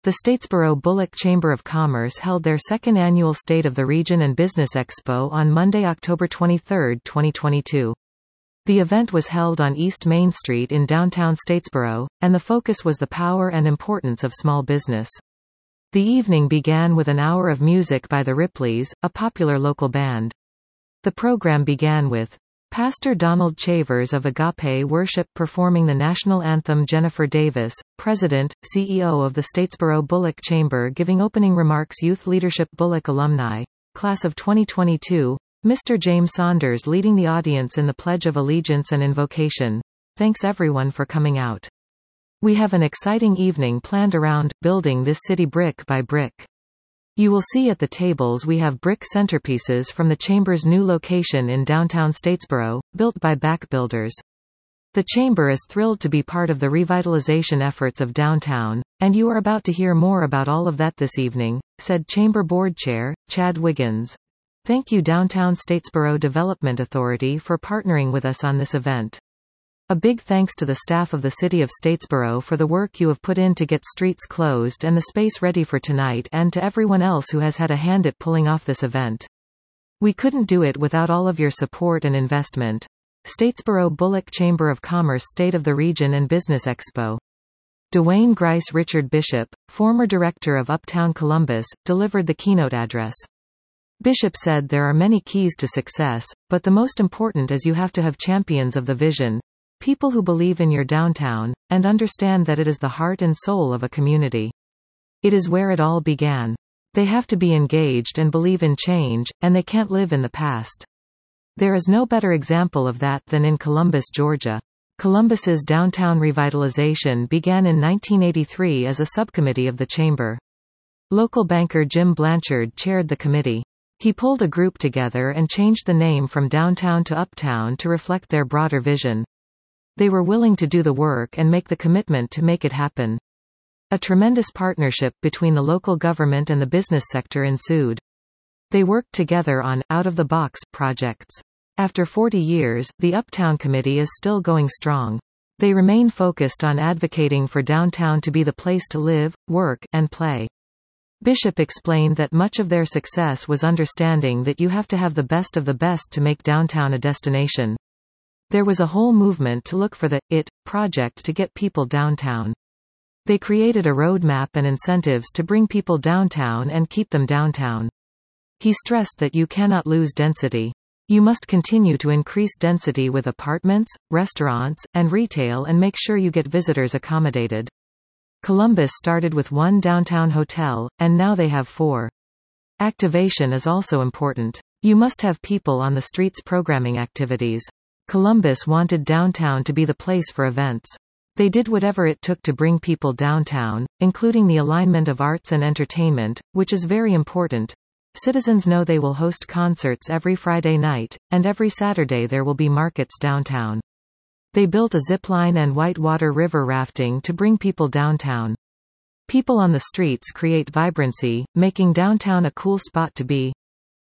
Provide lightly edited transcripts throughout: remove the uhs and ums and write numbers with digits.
The Statesboro Bullock Chamber of Commerce held their second annual State of the Region and Business Expo on Monday, October 23, 2022. The event was held on East Main Street in downtown Statesboro, and the focus was the power and importance of small business. The evening began with an hour of music by the Ripleys, a popular local band. The program began with Pastor Donald Chavers of Agape Worship performing the national anthem. Jennifer Davis, President, CEO of the Statesboro Bullock Chamber, giving opening remarks. Youth Leadership Bullock Alumni, Class of 2022, Mr. James Saunders leading the audience in the Pledge of Allegiance and Invocation. Thanks everyone for coming out. We have an exciting evening planned around building this city brick by brick. You will see at the tables we have brick centerpieces from the Chamber's new location in downtown Statesboro, built by Back Builders. The Chamber is thrilled to be part of the revitalization efforts of downtown, and you are about to hear more about all of that this evening, said Chamber Board Chair, Chad Wiggins. Thank you Downtown Statesboro Development Authority for partnering with us on this event. A big thanks to the staff of the City of Statesboro for the work you have put in to get streets closed and the space ready for tonight, and to everyone else who has had a hand at pulling off this event. We couldn't do it without all of your support and investment. Statesboro Bullock Chamber of Commerce State of the Region and Business Expo. Dwayne Grice. Richard Bishop, former director of Uptown Columbus, delivered the keynote address. Bishop said there are many keys to success, but the most important is you have to have champions of the vision. People who believe in your downtown, and understand that it is the heart and soul of a community. It is where it all began. They have to be engaged and believe in change, and they can't live in the past. There is no better example of that than in Columbus, Georgia. Columbus's downtown revitalization began in 1983 as a subcommittee of the Chamber. Local banker Jim Blanchard chaired the committee. He pulled a group together and changed the name from downtown to uptown to reflect their broader vision. They were willing to do the work and make the commitment to make it happen. A tremendous partnership between the local government and the business sector ensued. They worked together on out-of-the-box projects. After 40 years, the Uptown Committee is still going strong. They remain focused on advocating for downtown to be the place to live, work, and play. Bishop explained that much of their success was understanding that you have to have the best of the best to make downtown a destination. There was a whole movement to look for the IT project to get people downtown. They created a roadmap and incentives to bring people downtown and keep them downtown. He stressed that you cannot lose density. You must continue to increase density with apartments, restaurants, and retail and make sure you get visitors accommodated. Columbus started with 1 downtown hotel, and now they have 4. Activation is also important. You must have people on the streets programming activities. Columbus wanted downtown to be the place for events. They did whatever it took to bring people downtown, including the alignment of arts and entertainment, which is very important. Citizens know they will host concerts every Friday night, and every Saturday there will be markets downtown. They built a zipline and whitewater river rafting to bring people downtown. People on the streets create vibrancy, making downtown a cool spot to be.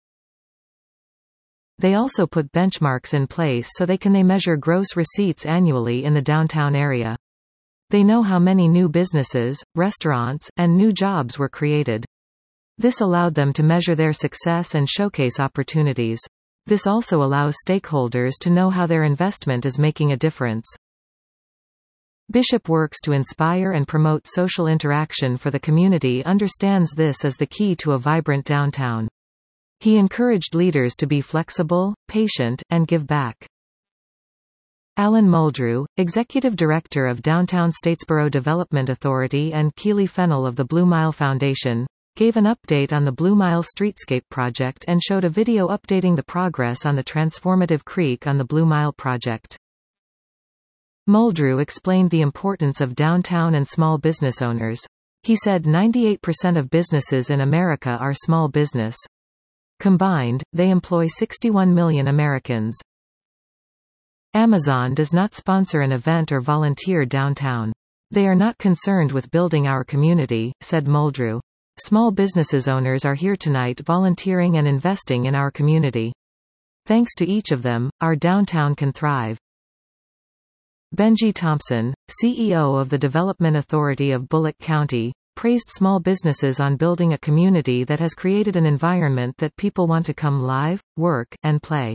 They also put benchmarks in place so they measure gross receipts annually in the downtown area. They know how many new businesses, restaurants, and new jobs were created. This allowed them to measure their success and showcase opportunities. This also allows stakeholders to know how their investment is making a difference. Bishop works to inspire and promote social interaction for the community, understands this as the key to a vibrant downtown. He encouraged leaders to be flexible, patient, and give back. Alan Muldrew, Executive Director of Downtown Statesboro Development Authority and Keely Fennell of the Blue Mile Foundation, gave an update on the Blue Mile Streetscape project and showed a video updating the progress on the transformative creek on the Blue Mile project. Muldrew explained the importance of downtown and small business owners. He said 98% of businesses in America are small business. Combined, they employ 61 million Americans. Amazon does not sponsor an event or volunteer downtown. They are not concerned with building our community, said Muldrew. Small businesses owners are here tonight volunteering and investing in our community. Thanks to each of them, our downtown can thrive. Benji Thompson, CEO of the Development Authority of Bullock County, praised small businesses on building a community that has created an environment that people want to come live, work, and play.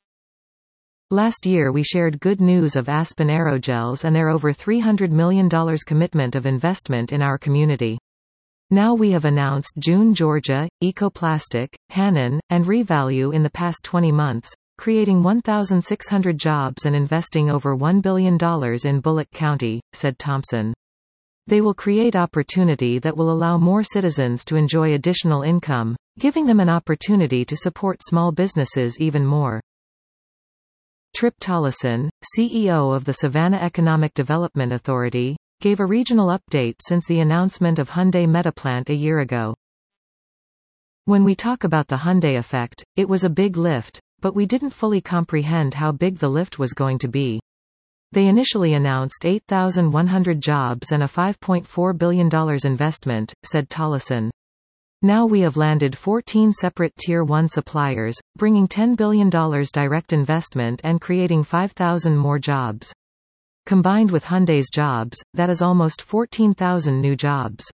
Last year we shared good news of Aspen Aerogels and their over $300 million commitment of investment in our community. Now we have announced June Georgia, Ecoplastic, Hannon, and Revalue in the past 20 months, creating 1,600 jobs and investing over $1 billion in Bullock County, said Thompson. They will create opportunity that will allow more citizens to enjoy additional income, giving them an opportunity to support small businesses even more. Trip Tollison, CEO of the Savannah Economic Development Authority, gave a regional update since the announcement of Hyundai Metaplant a year ago. When we talk about the Hyundai effect, it was a big lift, but we didn't fully comprehend how big the lift was going to be. They initially announced 8,100 jobs and a $5.4 billion investment, said Tollison. Now we have landed 14 separate Tier 1 suppliers, bringing $10 billion direct investment and creating 5,000 more jobs. Combined with Hyundai's jobs, that is almost 14,000 new jobs.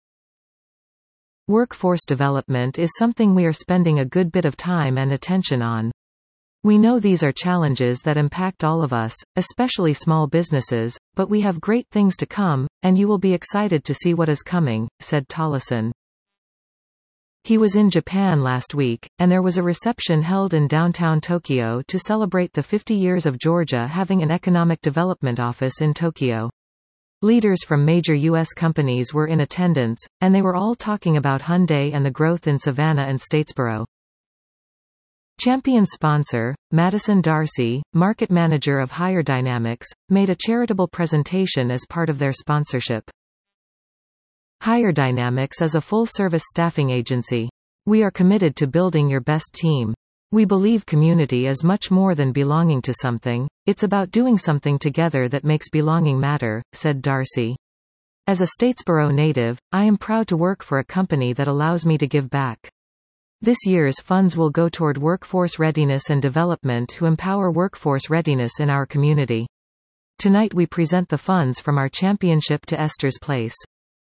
Workforce development is something we are spending a good bit of time and attention on. We know these are challenges that impact all of us, especially small businesses, but we have great things to come, and you will be excited to see what is coming, said Tollison. He was in Japan last week, and there was a reception held in downtown Tokyo to celebrate the 50 years of Georgia having an economic development office in Tokyo. Leaders from major U.S. companies were in attendance, and they were all talking about Hyundai and the growth in Savannah and Statesboro. Champion sponsor, Madison Darcy, market manager of Higher Dynamics, made a charitable presentation as part of their sponsorship. Higher Dynamics is a full-service staffing agency. We are committed to building your best team. We believe community is much more than belonging to something, it's about doing something together that makes belonging matter, said Darcy. As a Statesboro native, I am proud to work for a company that allows me to give back. This year's funds will go toward workforce readiness and development to empower workforce readiness in our community. Tonight we present the funds from our championship to Esther's Place.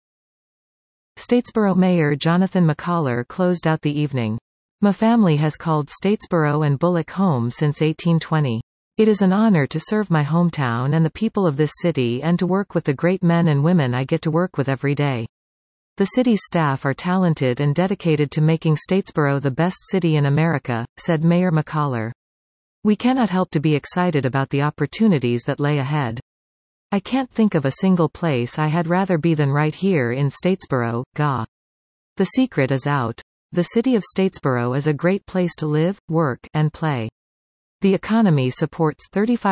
Statesboro Mayor Jonathan McCollar closed out the evening. My family has called Statesboro and Bullock home since 1820. It is an honor to serve my hometown and the people of this city and to work with the great men and women I get to work with every day. The city's staff are talented and dedicated to making Statesboro the best city in America, said Mayor McCollar. We cannot help to be excited about the opportunities that lay ahead. I can't think of a single place I had rather be than right here in Statesboro, GA. The secret is out. The city of Statesboro is a great place to live, work, and play. The economy supports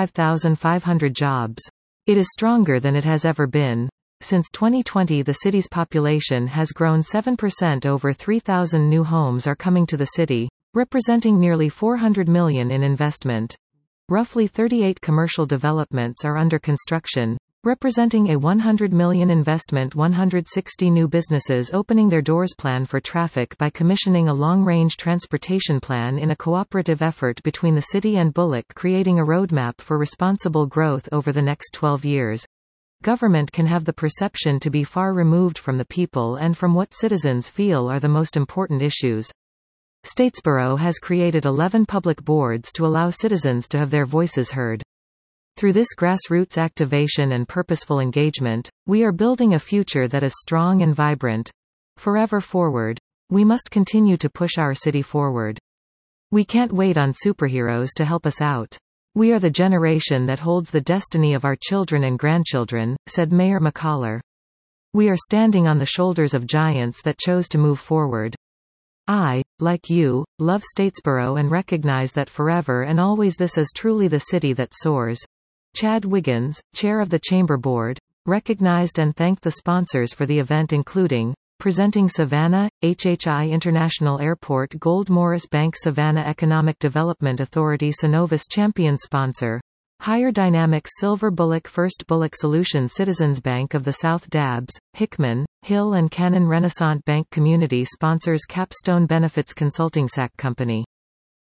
35,500 jobs. It is stronger than it has ever been. Since 2020 the city's population has grown 7%. Over 3,000 new homes are coming to the city, representing nearly $400 million in investment. Roughly 38 commercial developments are under construction, representing a $100 million investment. 160 new businesses opening their doors. Plan for traffic by commissioning a long-range transportation plan in a cooperative effort between the city and Bullock, creating a roadmap for responsible growth over the next 12 years. Government can have the perception to be far removed from the people and from what citizens feel are the most important issues. Statesboro has created 11 public boards to allow citizens to have their voices heard. Through this grassroots activation and purposeful engagement, we are building a future that is strong and vibrant. Forever forward. We must continue to push our city forward. We can't wait on superheroes to help us out. We are the generation that holds the destiny of our children and grandchildren, said Mayor McCollar. We are standing on the shoulders of giants that chose to move forward. I, like you, love Statesboro and recognize that forever and always this is truly the city that soars. Chad Wiggins, chair of the Chamber Board, recognized and thanked the sponsors for the event, including presenting Savannah, HHI International Airport, Gold Morris Bank, Savannah Economic Development Authority, Synovus champion sponsor, Higher Dynamics, Silver Bullock, First Bullock Solutions, Citizens Bank of the South, Dabbs, Hickman, Hill and Cannon, Renaissance Bank. Community sponsors, Capstone Benefits Consulting, SAC Company.